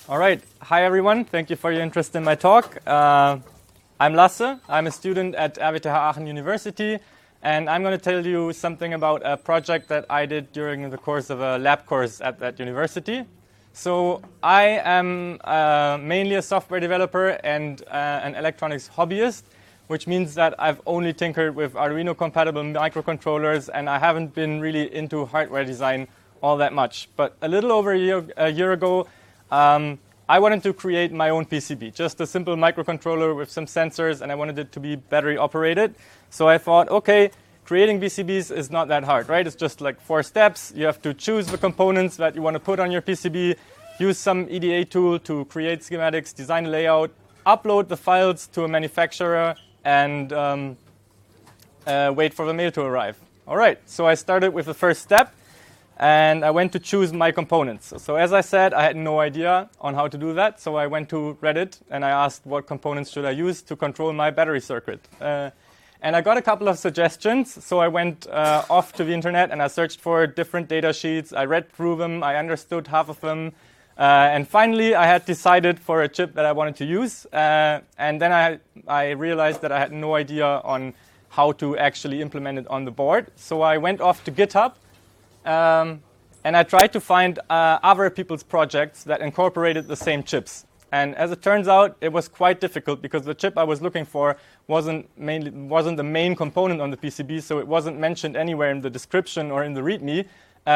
All right. Hi, everyone. Thank you for your interest in my talk. I'm Lasse. I'm a student at RWTH Aachen University, and I'm going to tell you something about a project that I did during the course of a lab course at that university. So I am mainly a software developer and an electronics hobbyist, which means that I've only tinkered with Arduino-compatible microcontrollers, and I haven't been really into hardware design all that much. But a little over a year ago, I wanted to create my own PCB, just a simple microcontroller with some sensors, and I wanted it to be battery operated. So I thought, okay, creating PCBs is not that hard, right? It's just like 4 steps. You have to choose the components that you want to put on your PCB, use some EDA tool to create schematics, design a layout, upload the files to a manufacturer, and wait for the mail to arrive. All right, so I started with the first step, and I went to choose my components. So as I said, I had no idea on how to do that, so I went to Reddit, and I asked what components should I use to control my battery circuit. And I got a couple of suggestions, so I went off to the internet, and I searched for different data sheets. I read through them, I understood half of them, and finally I had decided for a chip that I wanted to use, and then I realized that I had no idea on how to actually implement it on the board. So I went off to GitHub, and I tried to find other people's projects that incorporated the same chips. And as it turns out, it was quite difficult because the chip I was looking for wasn't the main component on the PCB, so it wasn't mentioned anywhere in the description or in the README.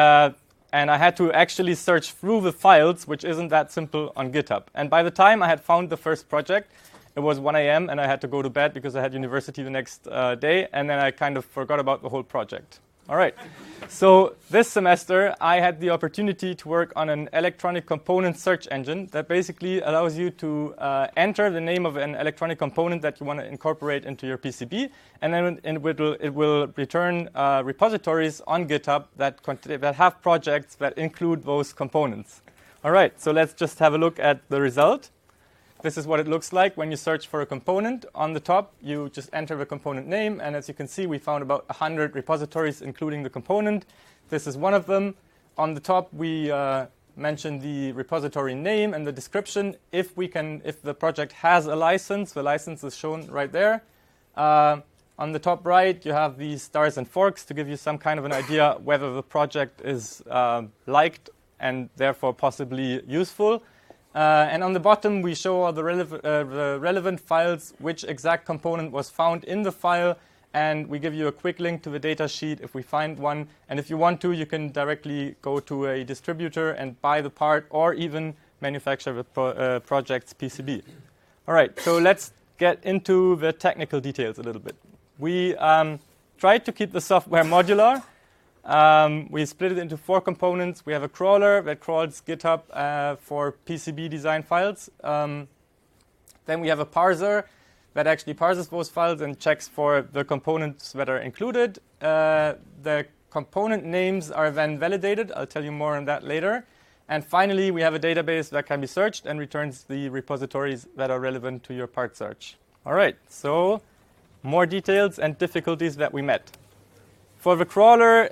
And I had to actually search through the files, which isn't that simple on GitHub. And by the time I had found the first project, it was 1 a.m. and I had to go to bed because I had university the next day, and then I kind of forgot about the whole project. All right. So this semester, I had the opportunity to work on an electronic component search engine that basically allows you to enter the name of an electronic component that you want to incorporate into your PCB, and then it will return repositories on GitHub that have projects that include those components. All right. So let's just have a look at the result. This is what it looks like when you search for a component. On the top, you just enter the component name, and as you can see, we found about 100 repositories, including the component. This is one of them. On the top, we mention the repository name and the description. If the project has a license, the license is shown right there. On the top right, you have the stars and forks to give you some kind of an idea whether the project is liked and therefore possibly useful. And on the bottom, we show all the relevant files, which exact component was found in the file, and we give you a quick link to the data sheet if we find one. And if you want to, you can directly go to a distributor and buy the part or even manufacture the project's PCB. All right, so let's get into the technical details a little bit. We tried to keep the software modular. We split it into 4 components. We have a crawler that crawls GitHub for PCB design files. Then we have a parser that actually parses those files and checks for the components that are included. The component names are then validated. I'll tell you more on that later. And finally, we have a database that can be searched and returns the repositories that are relevant to your part search. All right, so more details and difficulties that we met. For the crawler,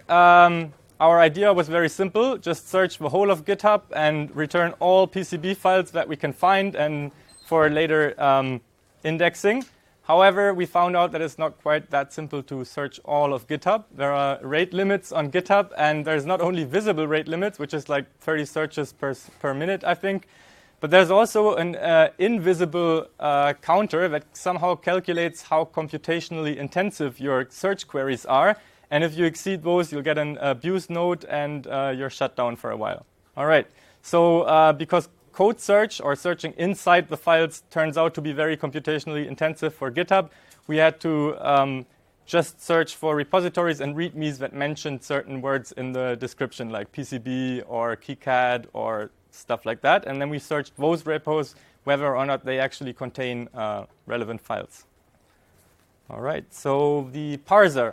our idea was very simple. Just search the whole of GitHub and return all PCB files that we can find and for later indexing. However, we found out that it's not quite that simple to search all of GitHub. There are rate limits on GitHub, and there's not only visible rate limits, which is like 30 searches per minute, I think, but there's also an invisible counter that somehow calculates how computationally intensive your search queries are. And if you exceed those, you'll get an abuse note, and you're shut down for a while. All right. So because code search or searching inside the files turns out to be very computationally intensive for GitHub, we had to just search for repositories and READMEs that mentioned certain words in the description, like PCB or KiCad or stuff like that. And then we searched those repos, whether or not they actually contain relevant files. All right. So the parser.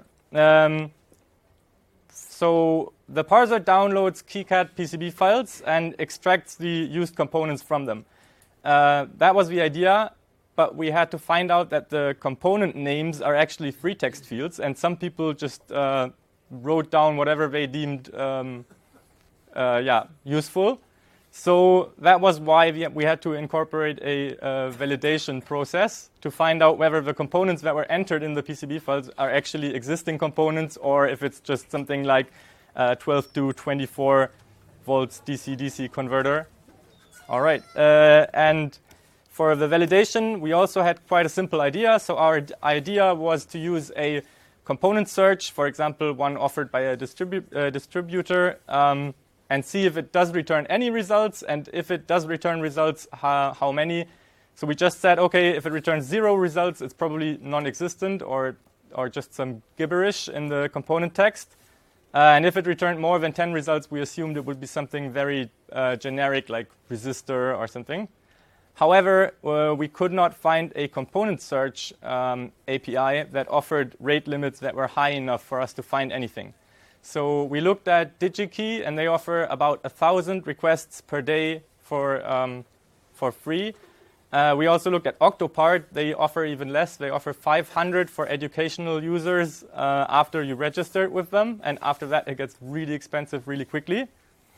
So the parser downloads KiCad PCB files and extracts the used components from them. That was the idea, but we had to find out that the component names are actually free text fields, and some people just wrote down whatever they deemed useful. So that was why we had to incorporate a validation process to find out whether the components that were entered in the PCB files are actually existing components or if it's just something like 12 to 24 volts DC-DC converter. All right. And for the validation, we also had quite a simple idea. So our idea was to use a component search, for example, one offered by a distributor, and see if it does return any results, and if it does return results, how many. So we just said, okay, if it returns 0 results, it's probably non-existent or just some gibberish in the component text. And if it returned more than 10 results, we assumed it would be something very generic, like resistor or something. However, we could not find a component search API that offered rate limits that were high enough for us to find anything. So we looked at DigiKey, and they offer about 1,000 requests per day for free. We also looked at Octopart. They offer even less. They offer 500 for educational users after you register with them, and after that it gets really expensive really quickly.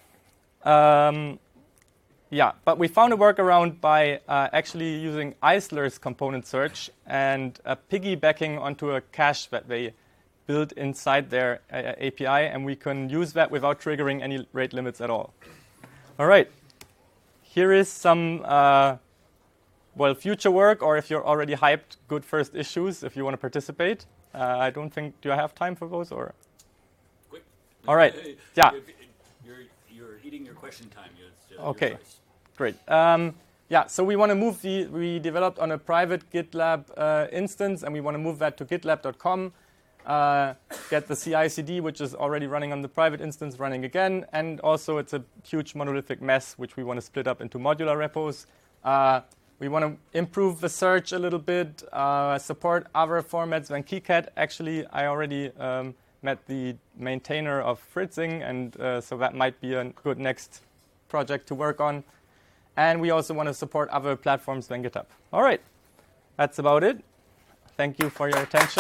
Yeah, but we found a workaround by actually using Eisler's component search and piggybacking onto a cache that they built inside their API, and we can use that without triggering any rate limits at all. All right. Here is some, future work, or if you're already hyped, good first issues if you want to participate. I don't think, do I have time for those? Or? Quick. All right. Yeah. You're eating your question time. Okay. Great. So we want to move we developed on a private GitLab instance, and we want to move that to gitlab.com. Get the CI/CD, which is already running on the private instance, running again. And also it's a huge monolithic mess, which we want to split up into modular repos. We want to improve the search a little bit, support other formats than KiCad. Actually, I already met the maintainer of Fritzing, and so that might be a good next project to work on. And we also want to support other platforms than GitHub. All right. That's about it. Thank you for your attention.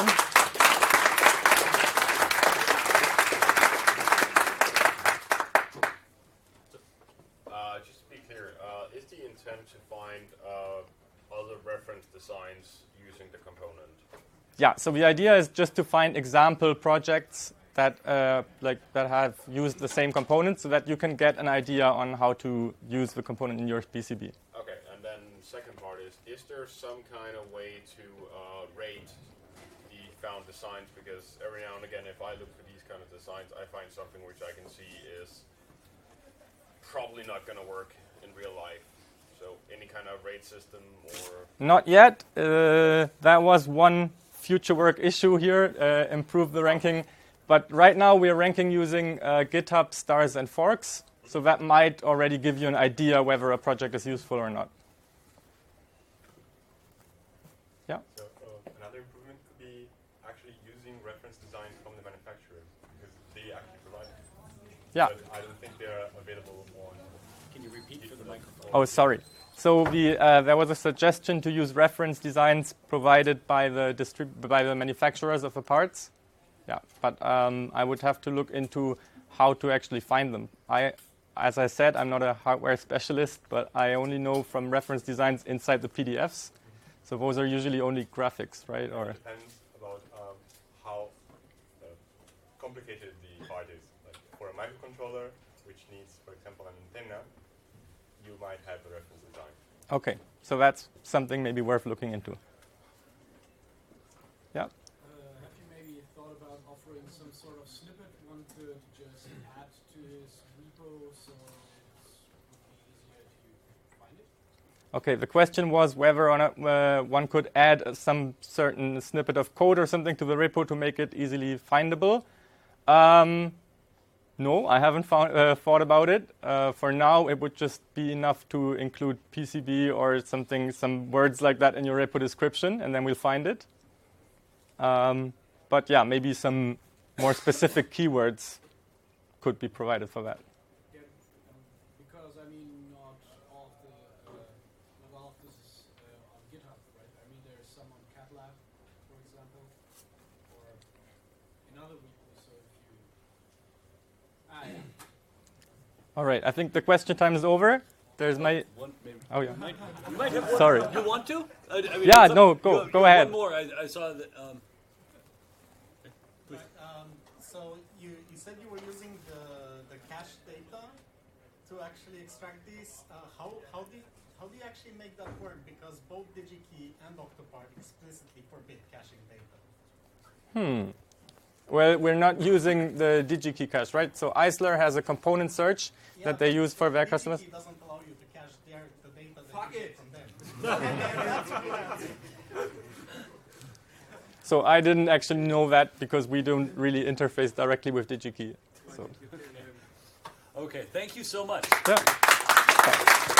Just to be clear, is the intent to find other reference designs using the component? Yeah, so the idea is just to find example projects that that have used the same component, so that you can get an idea on how to use the component in your PCB. Okay, and then second part is there some kind of way to rate the found designs? Because every now and again, if I look for these kind of designs, I find something which I can see is probably not going to work in real life. So any kind of rate system or? Not yet. That was one future work issue here, improve the ranking. But right now we're ranking using GitHub stars and forks. So that might already give you an idea whether a project is useful or not. Yeah? So another improvement could be actually using reference designs from the manufacturer, because they actually provide it. Yeah. But I don't think they're available on. Can you repeat for the microphone? Oh, sorry. So there was a suggestion to use reference designs provided by the manufacturers of the parts. Yeah, but I would have to look into how to actually find them. As I said, I'm not a hardware specialist, but I only know from reference designs inside the PDFs. So those are usually only graphics, right? Or it depends about how complicated the part is. Like for a microcontroller, which needs, for example, an antenna, you might have a reference design. Okay, so that's something maybe worth looking into. Yeah. Have you maybe thought about offering some sort of snippet one could just add to his repo so it would be easier to find it? Okay, the question was whether or not one could add some certain snippet of code or something to the repo to make it easily findable. No, I haven't thought about it. For now, it would just be enough to include PCB or something, some words like that in your repo description, and then we'll find it. But yeah, maybe some more specific keywords could be provided for that. Yeah, because I mean, not all of this is on GitHub, right? I mean, there's some on CatLab, for example, or in other repos. So if you, All right, I think the question time is over. There's my... One, maybe. Oh, yeah. You might have one. Sorry. You want to? I mean, Yeah, some- no, you go have ahead. One more. I saw that. Right, so you said you were using the cache data to actually extract these. How do you actually make that work? Because both DigiKey and Octopart explicitly forbid caching data. Well, we're not using the DigiKey cache, right? So Eisler has a component search that they use for their customers. DigiKey doesn't allow you to cache the data that you get from them. So I didn't actually know that because we don't really interface directly with DigiKey. So Okay. Thank you so much. yeah.